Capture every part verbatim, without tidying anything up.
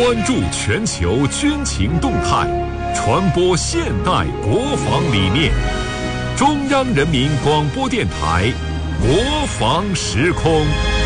关注全球军情动态，传播现代国防理念。中央人民广播电台国防时空。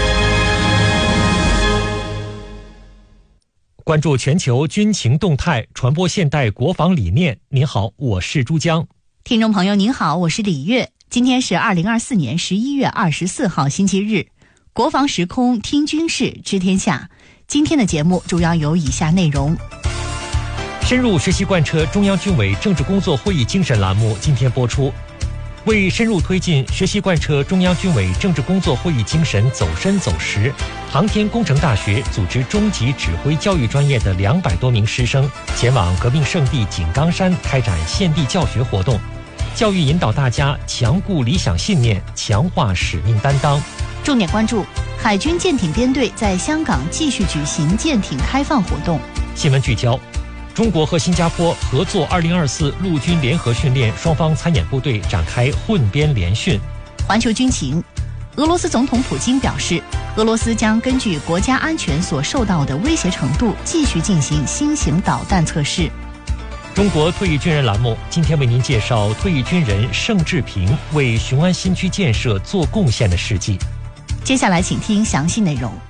关注全球军情动态，传播现代国防理念。您好，我是珠江。 听众朋友您好，我是李月。今天是二零二四年十一月二十四号星期日，国防时空听军事知天下。今天的节目主要有以下内容： 深入学习贯彻中央军委政治工作会议精神栏目今天播出。为深入推进学习贯彻中央军委政治工作会议精神走深走实，航天工程大学组织中级指挥教育专业的两百多名师生前往革命圣地井冈山开展献地教学活动，教育引导大家强固理想信念，强化使命担当。 重点关注海军舰艇编队在香港继续举行舰艇开放活动。 新闻聚焦：中国和新加坡合作二零二四陆军联合训练，双方参演部队展开混编联训。 环球军情：俄罗斯总统普京表示，俄罗斯将根据国家安全所受到的威胁程度，继续进行新型导弹测试。 中国退役军人栏目今天为您介绍退役军人盛志平为雄安新区建设做贡献的事迹。 接下来请听详细内容。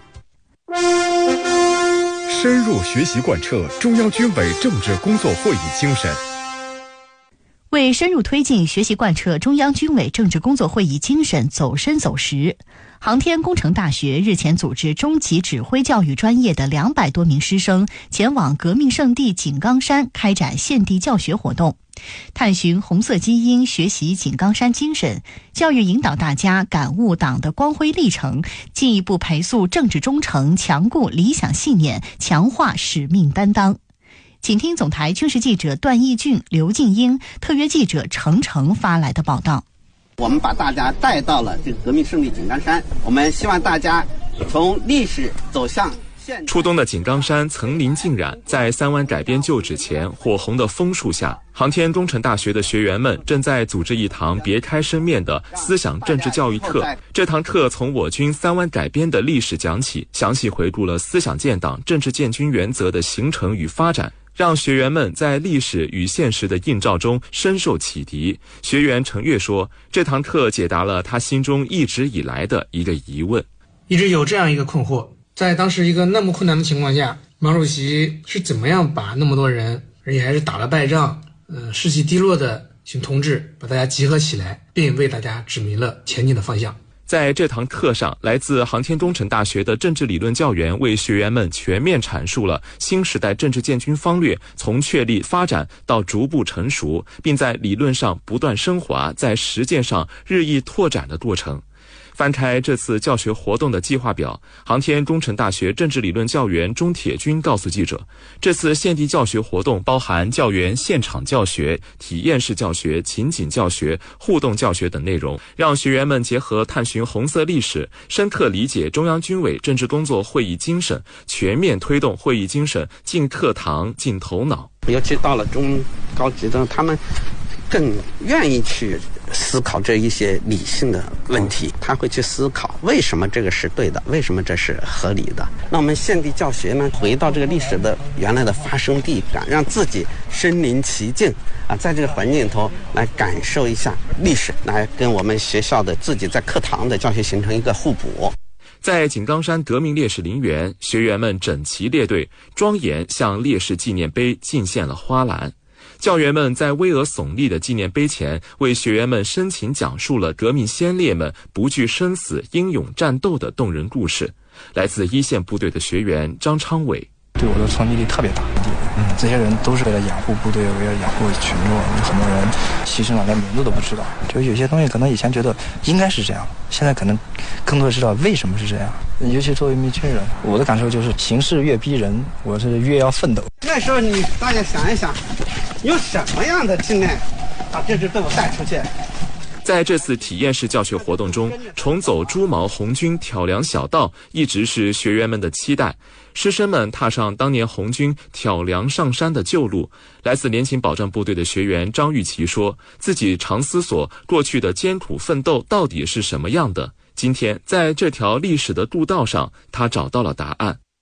深入学习贯彻中央军委政治工作会议精神。 为深入推进学习贯彻中央军委政治工作会议精神走深走实，航天工程大学日前组织中级指挥教育专业的两百多名师生前往革命圣地井冈山开展献地教学活动，探寻红色基因，学习井冈山精神，教育引导大家感悟党的光辉历程，进一步培塑政治忠诚，强固理想信念，强化使命担当。请听总台军事记者段义俊、刘静英，特约记者程程发来的报道。 我们把大家带到了这个革命圣地井冈山，我们希望大家从历史走向现。 初冬的井冈山层林尽染，在三湾改编旧址前火红的枫树下，航天工程大学的学员们正在组织一堂别开生面的思想政治教育课。这堂课从我军三湾改编的历史讲起，详细回顾了思想建党、政治建军原则的形成与发展，让学员们在历史与现实的映照中深受启迪。学员程月说，这堂课解答了他心中一直以来的一个疑问。 一直有这样一个困惑，在当时一个那么困难的情况下，毛主席是怎么样把那么多人，而且还是打了败仗，呃，士气低落的一群同志，把大家集合起来，并为大家指明了前进的方向。 在这堂课上，来自航天工程大学的政治理论教员为学员们全面阐述了新时代政治建军方略从确立发展到逐步成熟，并在理论上不断升华，在实践上日益拓展的过程。翻开这次教学活动的计划表，航天工程大学政治理论教员钟铁军告诉记者，这次献地教学活动包含教员现场教学、体验式教学、情景教学、互动教学等内容，让学员们结合探寻红色历史，深刻理解中央军委政治工作会议精神，全面推动会议精神进课堂、进头脑。 尤其到了中高级的，他们更愿意去思考这一些理性的问题，他会去思考为什么这个是对的，为什么这是合理的。那我们献地教学呢，回到这个历史的原来的发生地感，让自己身临其境啊，在这个环境里头来感受一下历史，来跟我们学校的自己在课堂的教学形成一个互补。 在井冈山革命烈士陵园，学员们整齐列队，庄严向烈士纪念碑敬献了花篮。教员们在巍峨耸立的纪念碑前，为学员们深情讲述了革命先烈们不惧生死、英勇战斗的动人故事。来自一线部队的学员张昌伟， 对我的冲击力特别大。嗯，这些人都是为了养护部队，为了养护群众，有很多人牺牲了，连名字都不知道。就有些东西可能以前觉得应该是这样，现在可能更多的知道为什么是这样。尤其作为一名军人，我的感受就是形势越逼人，我是越要奋斗。 那时候你大家想一想，有什么样的经验把这支队伍带出去？ 在这次体验式教学活动中，重走朱毛红军挑粮小道一直是学员们的期待。师生们踏上当年红军挑粮上山的旧路。来自联勤保障部队的学员张玉琪说，自己常思索过去的艰苦奋斗到底是什么样的。今天在这条历史的渡道上，他找到了答案。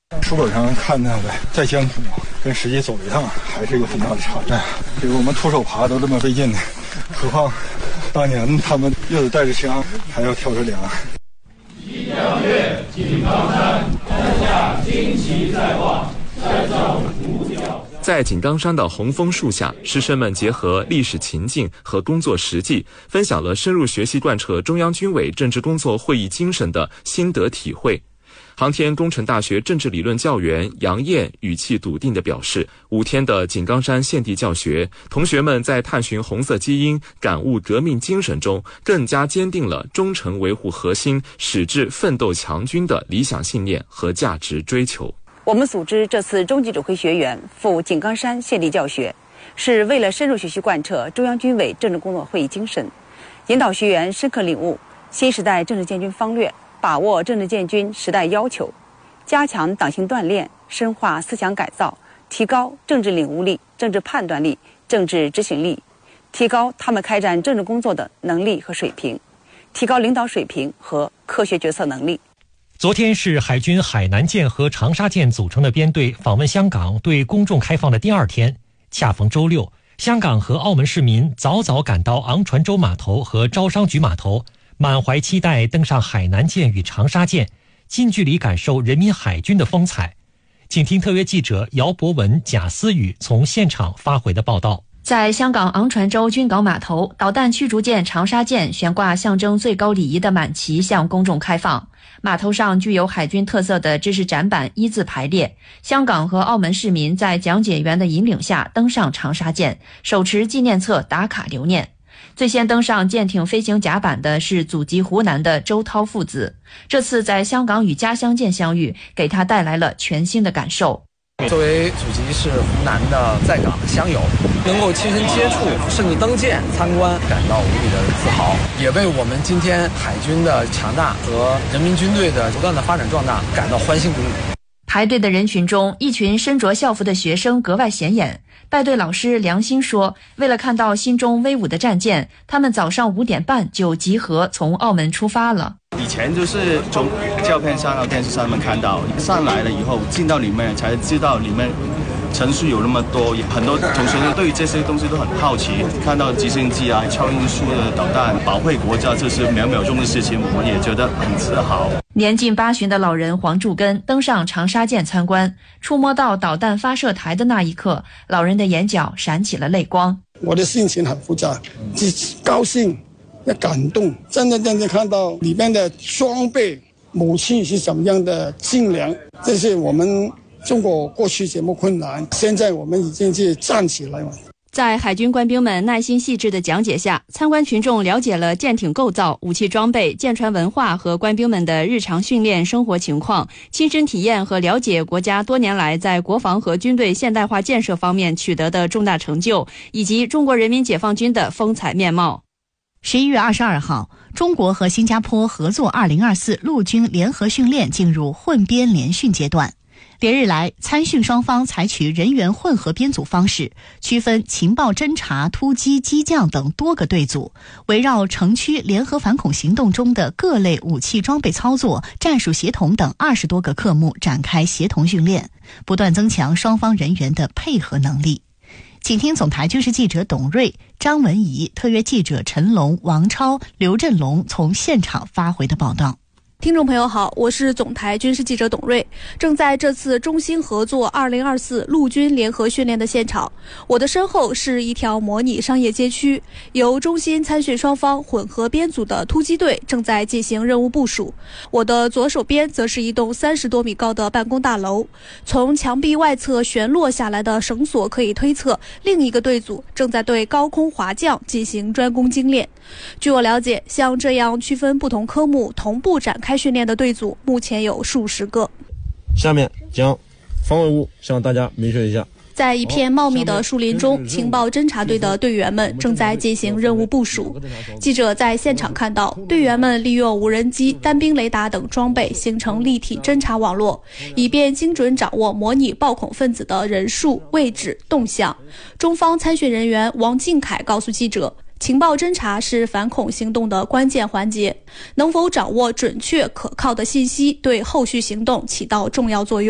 书本上看那个再艰苦，跟实际走一趟还是有很大的差距。这个我们徒手爬都这么费劲的，何况当年他们又得带着枪，还要挑着粮。 一条月，井冈山，山下旌旗在望，山上五角。 在井冈山的红枫树下，师生们结合历史情境和工作实际，分享了深入学习贯彻中央军委政治工作会议精神的心得体会。航天工程大学政治理论教员杨艳语气笃定地表示，五天的井冈山现地教学，同学们在探寻红色基因、感悟革命精神中，更加坚定了忠诚维护核心、矢志奋斗强军的理想信念和价值追求。 我们组织这次中级指挥学员赴井冈山现地教学，是为了深入学习贯彻中央军委政治工作会议精神，引导学员深刻领悟新时代政治建军方略，把握政治建军时代要求，加强党性锻炼，深化思想改造，提高政治领悟力、政治判断力、政治执行力，提高他们开展政治工作的能力和水平，提高领导水平和科学决策能力。 昨天是海军海南舰和长沙舰组成的编队访问香港对公众开放的第二天，恰逢周六，香港和澳门市民早早赶到昂船洲码头和招商局码头，满怀期待登上海南舰与长沙舰，近距离感受人民海军的风采。请听特约记者姚博文、贾思雨从现场发回的报道。 在香港昂船洲军港码头，导弹驱逐舰长沙舰悬挂象征最高礼仪的满旗向公众开放。码头上具有海军特色的知识展板一字排列，香港和澳门市民在讲解员的引领下登上长沙舰，手持纪念册打卡留念。最先登上舰艇飞行甲板的是祖籍湖南的周涛父子，这次在香港与家乡舰相遇，给他带来了全新的感受。 作为祖籍是湖南的在港的乡友，能够亲身接触甚至登舰参观，感到无比的自豪，也为我们今天海军的强大和人民军队的不断的发展壮大感到欢欣鼓舞。 排队的人群中，一群身着校服的学生格外显眼。带队老师梁鑫说，为了看到心中威武的战舰，他们早上五点半就集合从澳门出发了。 以前就是从照片上到电视上面看到，上来了以后进到里面才知道里面程序有那么多，很多同学对于这些东西都很好奇，看到直升机啊、超音速的导弹保卫国家，这是秒秒钟的事情，我们也觉得很自豪。 年近八旬的老人黄柱根登上长沙舰参观，触摸到导弹发射台的那一刻，老人的眼角闪起了泪光。 我的心情很复杂，既高兴也感动，真真正正看到里面的装备武器是怎么样的精良，这是我们中国过去这么困难，现在我们已经是站起来了。 在海军官兵们耐心细致的讲解下，参观群众了解了舰艇构造、武器装备、舰船文化和官兵们的日常训练生活情况，亲身体验和了解国家多年来在国防和军队现代化建设方面取得的重大成就，以及中国人民解放军的风采面貌。 十一月二十二号，中国和新加坡合作二零二四陆军联合训练进入混编联训阶段。连日来，参训双方采取人员混合编组方式，区分情报侦察、突击、机降等多个队组，围绕城区联合反恐行动中的各类武器装备操作、战术协同等二十多个科目展开协同训练，不断增强双方人员的配合能力。请听总台军事记者董瑞、张文怡、特约记者陈龙、王超、刘振龙从现场发回的报道。 听众朋友好，我是总台军事记者董瑞，正在这次中新合作二零二四陆军联合训练的现场。我的身后是一条模拟商业街区，由中新参训双方混合编组的突击队正在进行任务部署。我的左手边则是一栋三十多米高的办公大楼，从墙壁外侧悬落下来的绳索可以推测，另一个队组正在对高空滑降进行专攻精练。据我了解，像这样区分不同科目同步展开开训练的队组目前有数十个。 下面将防卫物向大家明确一下。 在一片茂密的树林中，情报侦察队的队员们正在进行任务部署。记者在现场看到，队员们利用无人机、单兵雷达等装备形成立体侦察网络，以便精准掌握模拟暴恐分子的人数、位置、动向。中方参训人员王敬凯告诉记者，情报侦察是反恐行动的关键环节，能否掌握准确可靠的信息，对后续行动起到重要作用。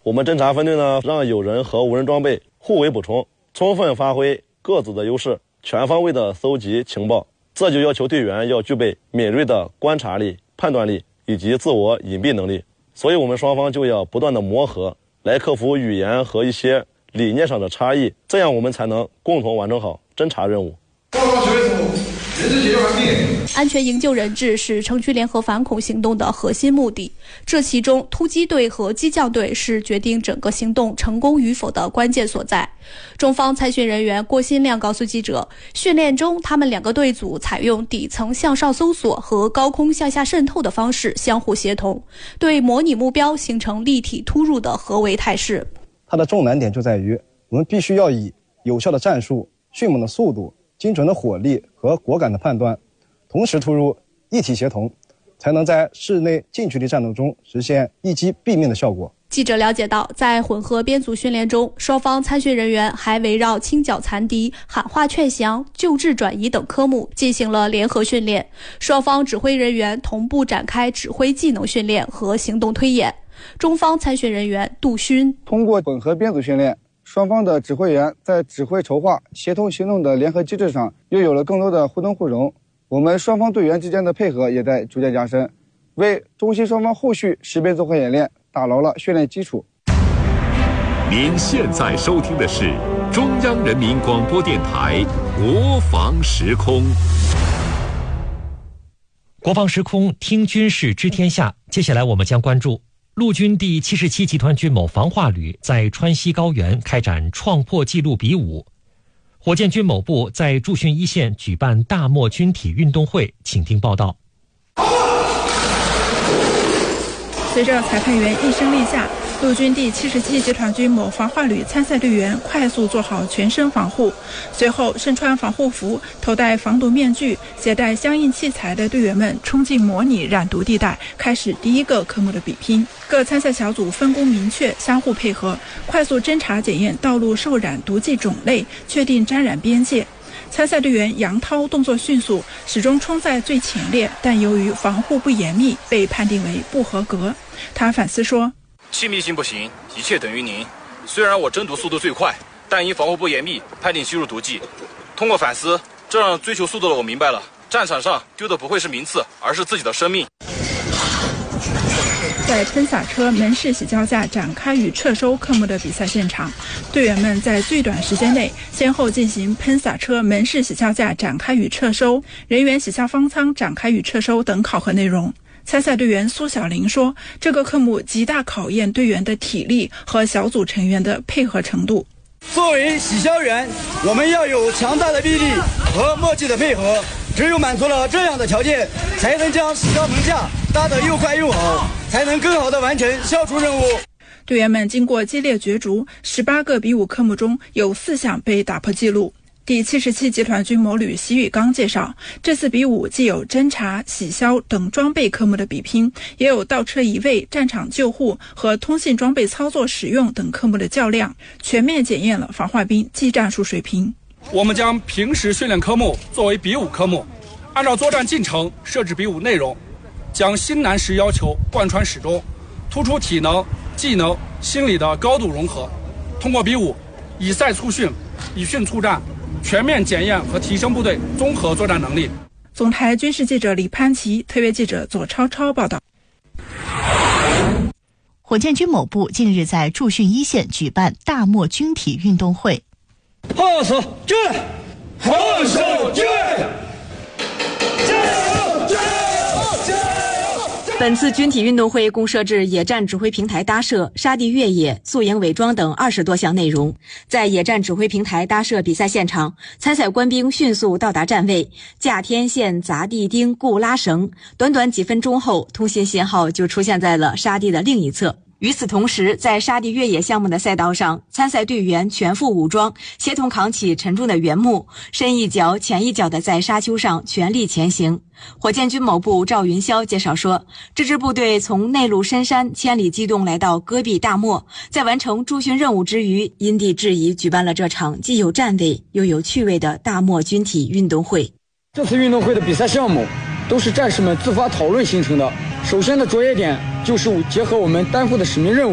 我们侦察分队呢，让有人和无人装备互为补充，充分发挥各自的优势，全方位的搜集情报。这就要求队员要具备敏锐的观察力、判断力以及自我隐蔽能力。所以我们双方就要不断的磨合，来克服语言和一些理念上的差异，这样我们才能共同完成好侦察任务。 报告指挥组，人质解救完毕。安全营救人质是城区联合反恐行动的核心目的，这其中突击队和机降队是决定整个行动成功与否的关键所在。中方参训人员郭新亮告诉记者，训练中他们两个队组采用底层向上搜索和高空向下渗透的方式相互协同，对模拟目标形成立体突入的合围态势。 它的重难点就在于，我们必须要以有效的战术、迅猛的速度、精准的火力和果敢的判断，同时突入，一体协同，才能在室内近距离战斗中实现一击毙命的效果。 记者了解到，在混合编组训练中，双方参训人员还围绕清剿残敌、喊话劝降、救治转移等科目进行了联合训练，双方指挥人员同步展开指挥技能训练和行动推演。中方参训人员杜勋通过混合编组训练，双方的指挥员在指挥筹划、协同行动的联合机制上又有了更多的互通互融，我们双方队员之间的配合也在逐渐加深，为中西双方后续识别综合演练打牢了训练基础。 您现在收听的是中央人民广播电台国防时空。 国防时空，听军事知天下。接下来我们将关注陆军第七十七集团军某防化旅在川西高原开展创破纪录比武。火箭军某部在驻训一线举办大漠军体运动会，请听报道。 随着裁判员一声令下，陆军第七十七集团军某防化旅参赛队员快速做好全身防护，随后身穿防护服、头戴防毒面具、携带相应器材的队员们冲进模拟染毒地带，开始第一个科目的比拼。各参赛小组分工明确，相互配合，快速侦查检验道路受染毒剂种类，确定沾染边界。参赛队员杨涛动作迅速，始终冲在最前列，但由于防护不严密，被判定为不合格。他反思说， 气密性不行，一切等于零。虽然我侦毒速度最快，但因防护不严密，判定吸入毒剂。通过反思，这让追求速度的我明白了，战场上丢的不会是名次，而是自己的生命。 在喷洒车门式洗胶架展开与撤收科目的比赛现场，队员们在最短时间内先后进行喷洒车门式洗胶架展开与撤收、人员洗消方舱展开与撤收等考核内容。参赛队员苏小玲说，这个科目极大考验队员的体力和小组成员的配合程度。 作为洗消员，我们要有强大的臂力和默契的配合，只有满足了这样的条件，才能将洗消棚架搭得又快又好，才能更好地完成消除任务。 队员们经过激烈角逐，十八个比武科目中有四项被打破纪录。第七十七集团军某旅习宇刚介绍，这次比武既有侦察、洗消等装备科目的比拼，也有倒车移位、战场救护和通信装备操作使用等科目的较量，全面检验了防化兵技战术水平。 我们将平时训练科目作为比武科目，按照作战进程设置比武内容，将新难实要求贯穿始终，突出体能、技能、心理的高度融合。通过比武，以赛促训，以训促战，全面检验和提升部队综合作战能力。 总台军事记者李潘琪，特约记者左超超报道。 火箭军某部近日在驻训一线举办大漠军体运动会。 号手进，号手进， 本次军体运动会共设置野战指挥平台搭设、沙地越野、宿营伪装等二十多项内容。在野战指挥平台搭设比赛现场，参赛官兵迅速到达站位，架天线、砸地钉、固拉绳，短短几分钟后，通信信号就出现在了沙地的另一侧。与此同时，在沙地越野项目的赛道上，参赛队员全副武装，协同扛起沉重的原木，深一脚浅一脚地在沙丘上全力前行。火箭军某部赵云霄介绍说，这支部队从内陆深山千里机动来到戈壁大漠，在完成驻训任务之余，因地制宜举办了这场既有站位又有趣味的大漠军体运动会。 这次运动会的比赛项目都是战士们自发讨论形成的。首先的着眼点就是结合我们担负的使命任务，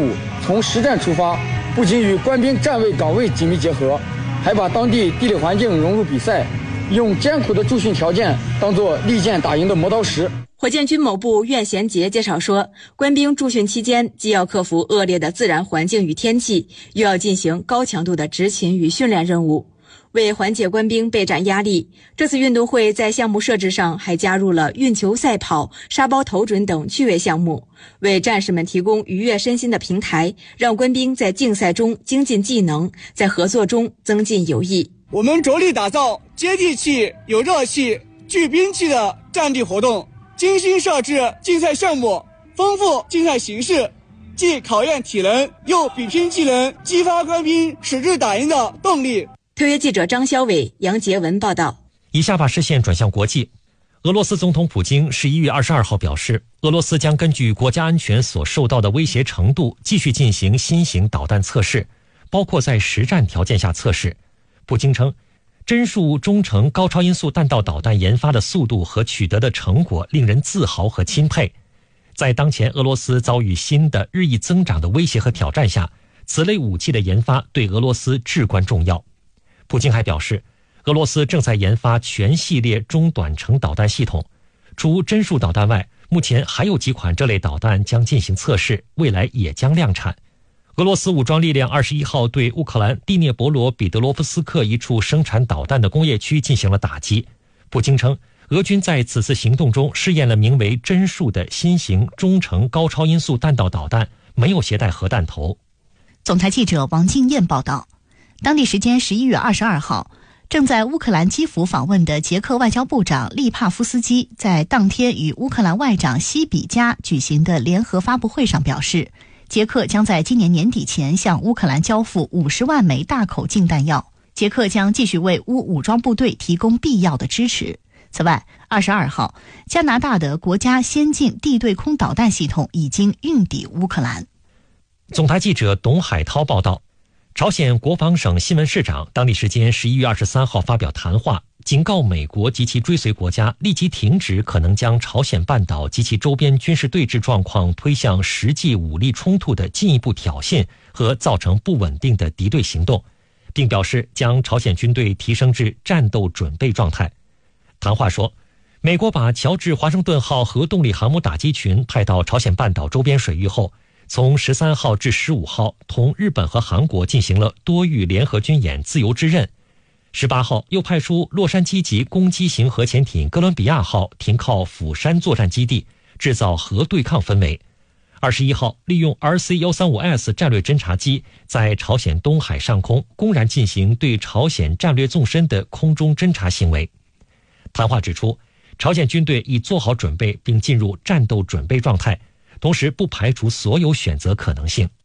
从实战出发，不仅与官兵站位岗位紧密结合，还把当地地理环境融入比赛，用艰苦的驻训条件当作利剑打赢的磨刀石。 火箭军某部苑贤杰介绍说，官兵驻训期间既要克服恶劣的自然环境与天气，又要进行高强度的执勤与训练任务。为缓解官兵备战压力，这次运动会在项目设置上还加入了运球赛跑、沙包投准等趣味项目，为战士们提供愉悦身心的平台，让官兵在竞赛中精进技能，在合作中增进友谊。 我们着力打造接地气、有热气、具兵器的战地活动，精心设置竞赛项目，丰富竞赛形式，既考验体能，又比拼技能，激发官兵矢志打赢的动力。 特约记者张小伟、杨杰文报道。 以下把视线转向国际。俄罗斯总统普京十一月二十二号表示，俄罗斯将根据国家安全所受到的威胁程度，继续进行新型导弹测试，包括在实战条件下测试。普京称，帧数中程高超音速弹道导弹研发的速度和取得的成果令人自豪和钦佩。在当前俄罗斯遭遇新的日益增长的威胁和挑战下，此类武器的研发对俄罗斯至关重要。普京还表示，俄罗斯正在研发全系列中短程导弹系统，除帧数导弹外，目前还有几款这类导弹将进行测试，未来也将量产。俄罗斯武装力量二十一号对乌克兰第聂伯罗彼得罗夫斯克一处生产导弹的工业区进行了打击。普京称，俄军在此次行动中试验了名为帧数的新型中程高超音速弹道导弹，没有携带核弹头。 总台记者王静燕报道。当地时间十一月二十二号，正在乌克兰基辅访问的捷克外交部长利帕夫斯基在当天与乌克兰外长西比加举行的联合发布会上表示，捷克将在今年年底前向乌克兰交付五十万枚大口径弹药，捷克将继续为乌武装部队提供必要的支持。此外，二十二号，加拿大的国家先进地对空导弹系统已经运抵乌克兰。 总台记者董海涛报道。朝鲜国防省新闻市长当地时间十一月二十三号发表谈话，警告美国及其追随国家立即停止可能将朝鲜半岛及其周边军事对峙状况推向实际武力冲突的进一步挑衅和造成不稳定的敌对行动，并表示将朝鲜军队提升至战斗准备状态。谈话说，美国把乔治华盛顿号核动力航母打击群派到朝鲜半岛周边水域后，从十三号至十五号同日本和韩国进行了多域联合军演自由之刃。十八号又派出洛杉矶级攻击型核潜艇哥伦比亚号停靠釜山作战基地，制造核对抗氛围。二十一号利用 R C 一三五 S 战略侦察机在朝鲜东海上空公然进行对朝鲜战略纵深的空中侦察行为。谈话指出，朝鲜军队已做好准备并进入战斗准备状态，同时不排除所有选择可能性。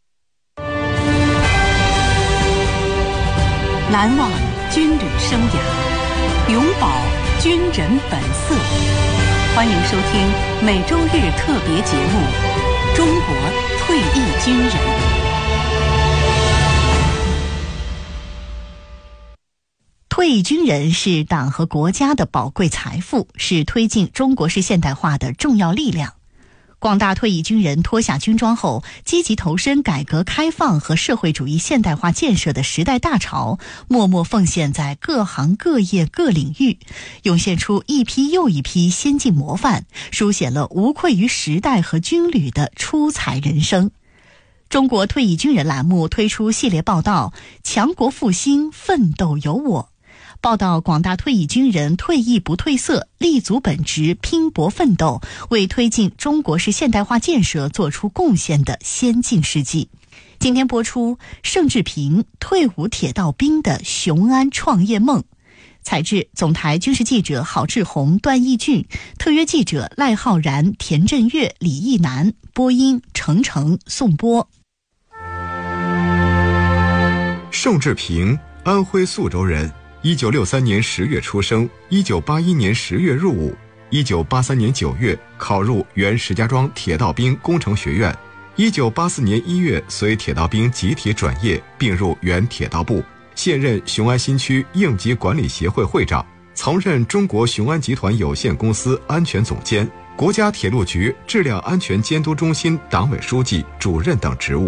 难忘军旅生涯，永葆军人本色。欢迎收听每周日特别节目《中国退役军人》。 退役军人是党和国家的宝贵财富，是推进中国式现代化的重要力量。广大退役军人脱下军装后，积极投身改革开放和社会主义现代化建设的时代大潮，默默奉献在各行各业各领域，涌现出一批又一批先进模范，书写了无愧于时代和军旅的出彩人生。中国退役军人栏目推出系列报道，强国复兴，奋斗有我，报道广大退役军人退役不褪色，立足本职，拼搏奋斗，为推进中国式现代化建设做出贡献的先进事迹。今天播出盛志平退伍铁道兵的雄安创业梦。采制总台军事记者郝志宏、段义俊，特约记者赖浩然、田振月、李义南，播音程程、宋波。 盛志平，安徽宿州人，一九六三年十月出生，一九八一年十月入伍，一九八三年九月考入原石家庄铁道兵工程学院，一九八四年一月随铁道兵集体转业并入原铁道部，现任雄安新区应急管理协会会长，曾任中国雄安集团有限公司安全总监、国家铁路局质量安全监督中心党委书记、主任等职务。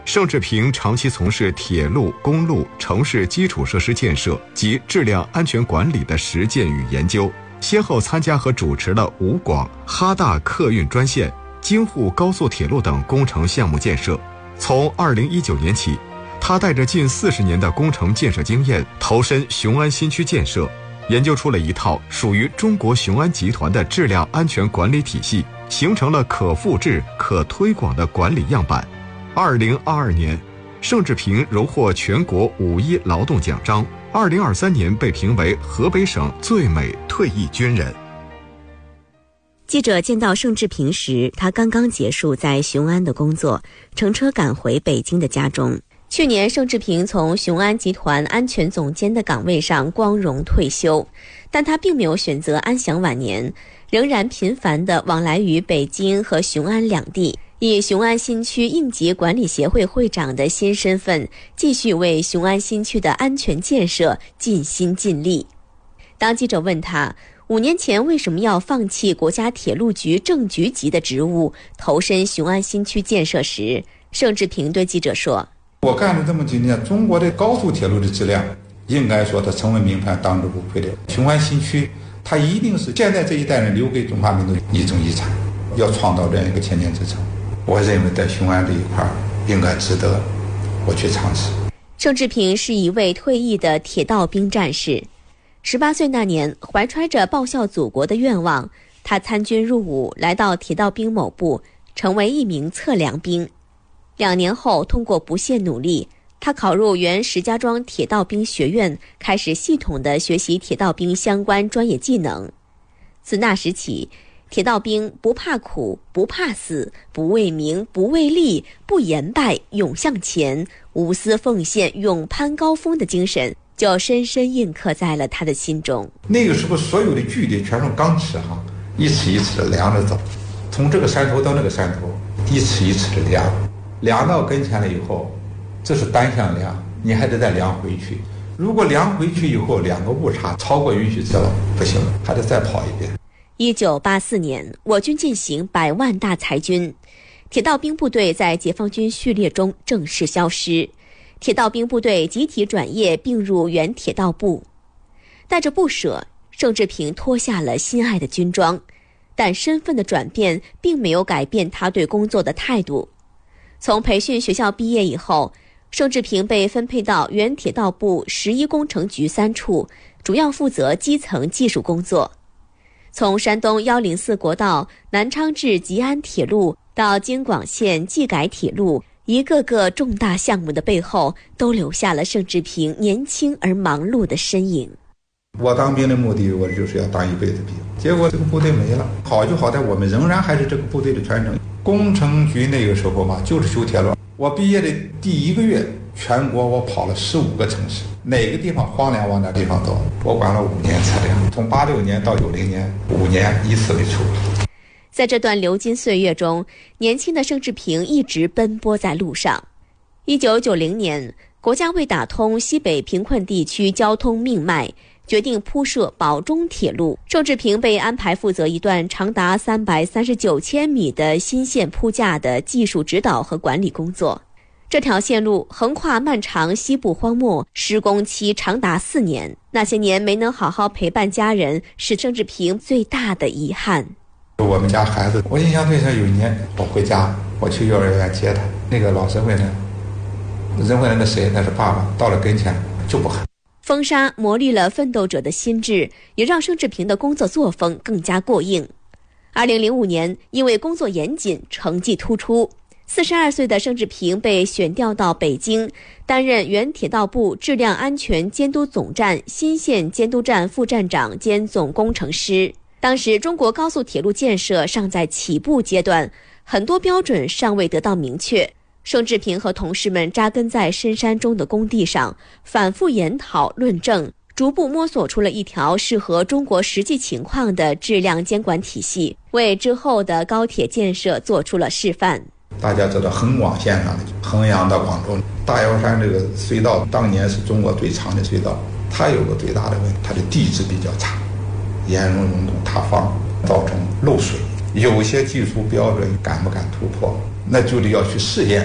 盛志平长期从事铁路、公路、城市基础设施建设及质量安全管理的实践与研究，先后参加和主持了武广、哈大客运专线、京沪高速铁路等工程项目建设。从二零一九年起，他带着近四十年的工程建设经验，投身雄安新区建设，研究出了一套属于中国雄安集团的质量安全管理体系，形成了可复制、可推广的管理样板。二零二二年，盛志平荣获全国五一劳动奖章，二零二三年被评为河北省最美退役军人。 记者见到盛志平时，他刚刚结束在雄安的工作，乘车赶回北京的家中。去年，盛志平从雄安集团安全总监的岗位上光荣退休，但他并没有选择安享晚年，仍然频繁地往来于北京和雄安两地，以雄安新区应急管理协会会长的新身份，继续为雄安新区的安全建设尽心尽力。当记者问他五年前为什么要放弃国家铁路局正局级的职务，投身雄安新区建设时，盛志平对记者说： 我干了这么几年，中国的高速铁路的质量应该说它成为名牌当之无愧的。雄安新区它一定是现在这一代人留给中华民族一种遗产，要创造这样一个千年之城。我认为在雄安这一块应该值得我去尝试。 盛志平是一位退役的铁道兵战士，十八岁那年，怀揣着报效祖国的愿望，他参军入伍，来到铁道兵某部，成为一名测量兵。两年后，通过不懈努力，他考入原石家庄铁道兵学院，开始系统地学习铁道兵相关专业技能。自那时起，铁道兵不怕苦，不怕死，不为名，不为利，不言败，勇向前，无私奉献，勇攀高峰的精神就深深印刻在了他的心中。 那个时候所有的距离全是钢尺哈，一尺一尺的量着走，从这个山头到那个山头，一尺一尺的量，量到跟前了以后，这是单向量，你还得再量回去。如果量回去以后两个误差超过允许值了，不行，还得再跑一遍。 一九八四年，我军进行百万大裁军，铁道兵部队在解放军序列中正式消失，铁道兵部队集体转业并入原铁道部。带着不舍，盛志平脱下了心爱的军装，但身份的转变并没有改变他对工作的态度。从培训学校毕业以后，盛志平被分配到原铁道部十一工程局三处，主要负责基层技术工作。从山东一零四国道、南昌至吉安铁路到京广线技改铁路，一个个重大项目的背后，都留下了盛志平年轻而忙碌的身影。 我当兵的目的，我就是要当一辈子兵。结果这个部队没了，好就好在我们仍然还是这个部队的传承。工程局那个时候吧，就是修铁路。我毕业的第一个月，全国我跑了十五个城市，哪个地方荒凉往哪地方走。我管了五年测量，从八六年到九零年，五年依次为处。 在这段流金岁月中，年轻的盛志平一直奔波在路上。一九九零年，国家为打通西北贫困地区交通命脉，决定铺设宝中铁路。盛志平被安排负责一段长达三百三十九千米的新线铺架的技术指导和管理工作。这条线路横跨漫长西部荒漠，施工期长达四年。那些年没能好好陪伴家人，是盛志平最大的遗憾。 我们家孩子，我印象最深，有一年我回家，我去幼儿园接他，那个老师问他，人问那谁，那是爸爸，到了跟前就不喊。 风沙磨砺了奋斗者的心智，也让盛志平的工作作风更加过硬。二零零五年，因为工作严谨，成绩突出，四十二岁的盛志平被选调到北京，担任原铁道部质量安全监督总站新线监督站副站长兼总工程师。当时中国高速铁路建设尚在起步阶段，很多标准尚未得到明确。盛志平和同事们扎根在深山中的工地上，反复研讨论证，逐步摸索出了一条适合中国实际情况的质量监管体系，为之后的高铁建设做出了示范。 大家知道横广线上的衡阳到广州，大瑶山这个隧道当年是中国最长的隧道，它有个最大的问题，它的地质比较差，岩溶溶洞塌方，造成漏水。有些技术标准敢不敢突破，那就得要去试验。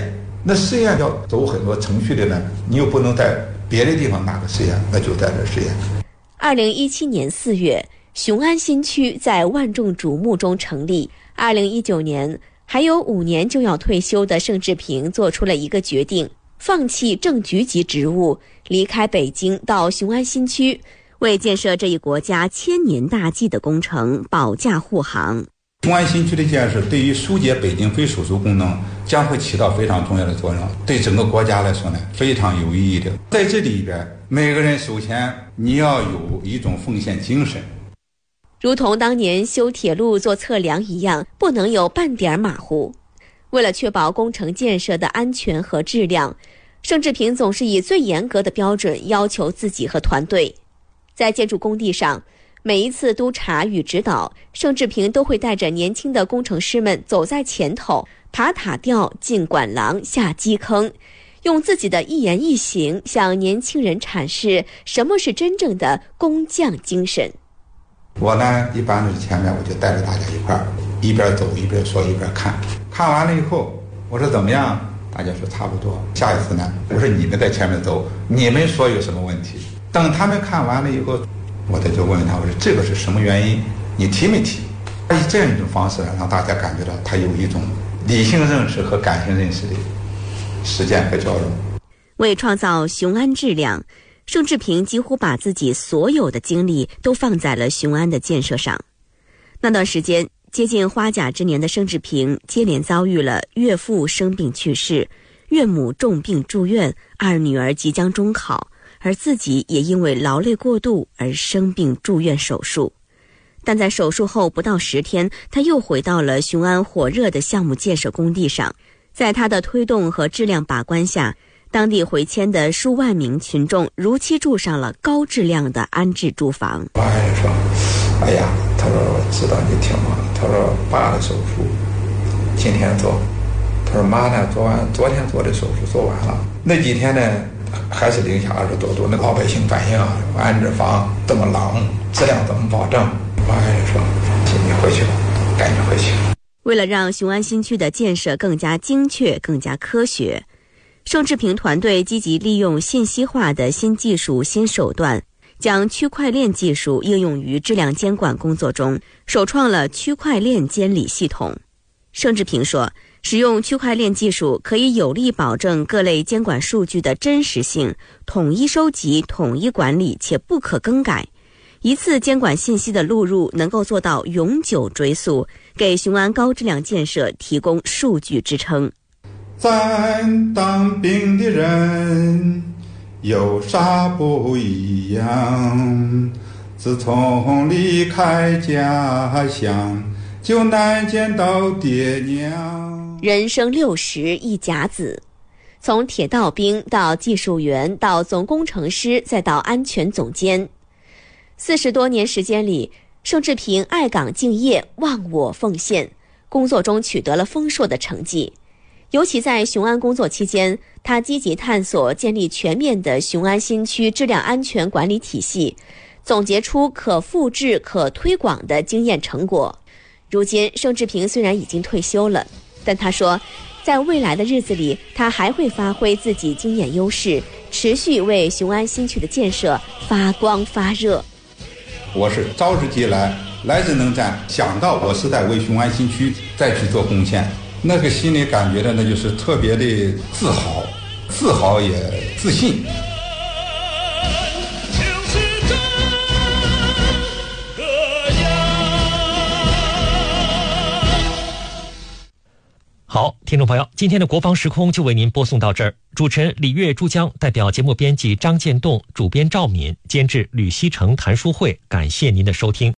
那试验要走很多程序的呢，你又不能在别的地方拿个试验，那就在这试验。 二零一七年四月，雄安新区在万众瞩目中成立。二零一九年，还有五年就要退休的盛志平做出了一个决定，放弃正局级职务，离开北京到雄安新区，为建设这一国家千年大计的工程保驾护航。 雄安新区的建设对于疏解北京非手术功能将会起到非常重要的作用，对整个国家来说呢非常有意义的。在这里边，每个人首先你要有一种奉献精神， 如同当年修铁路做测量一样，不能有半点马虎。为了确保工程建设的安全和质量，盛志平总是以最严格的标准要求自己和团队。在建筑工地上，每一次督查与指导，盛志平都会带着年轻的工程师们走在前头，爬塔吊、进管廊、下基坑，用自己的一言一行向年轻人阐释什么是真正的工匠精神。 我呢，一般是前面我就带着大家一块儿，一边走一边说一边看。看完了以后，我说怎么样？大家说差不多。下一次呢，我说你们在前面走，你们说有什么问题？等他们看完了以后，我再就问问他，我说这个是什么原因？你提没提？以这样一种方式让大家感觉到他有一种理性认识和感性认识的实践和交融。 为创造雄安质量，盛志平几乎把自己所有的精力都放在了雄安的建设上。那段时间，接近花甲之年的盛志平接连遭遇了岳父生病去世、岳母重病住院、二女儿即将中考，而自己也因为劳累过度而生病住院手术。但在手术后不到十天，他又回到了雄安火热的项目建设工地上。在他的推动和质量把关下，当地回迁的数万名群众如期住上了高质量的安置住房。 我爱人说：“哎呀，他说我知道你挺忙，他说爸的手术今天做，他说妈呢昨晚昨天做的手术做完了，那几天呢还是零下二十多度，那老百姓反映啊，安置房这么冷，质量怎么保证？”我爱人说：“请你回去吧，赶紧回去。” 为了让雄安新区的建设更加精确、更加科学，盛志平团队积极利用信息化的新技术、新手段，将区块链技术应用于质量监管工作中，首创了区块链监理系统。盛志平说，使用区块链技术可以有力保证各类监管数据的真实性，统一收集、统一管理且不可更改。一次监管信息的录入能够做到永久追溯，给雄安高质量建设提供数据支撑。 咱当兵的人有啥不一样？自从离开家乡，就难见到爹娘。 人生六十一甲子，从铁道兵到技术员，到总工程师，再到安全总监。四十多年时间里，盛志平爱岗敬业、忘我奉献，工作中取得了丰硕的成绩。尤其在雄安工作期间，他积极探索建立全面的雄安新区质量安全管理体系，总结出可复制、可推广的经验成果。如今，盛志平虽然已经退休了，但他说，在未来的日子里，他还会发挥自己经验优势，持续为雄安新区的建设发光发热。 我是招之即来，来之能战，想到我是在为雄安新区再去做贡献，那个心里感觉的那就是特别的自豪，自豪也自信。 好，听众朋友，今天的国防时空就为您播送到这儿。主持人李月、珠江，代表节目编辑张建栋，主编赵敏，监制吕希成、谭淑慧，感谢您的收听。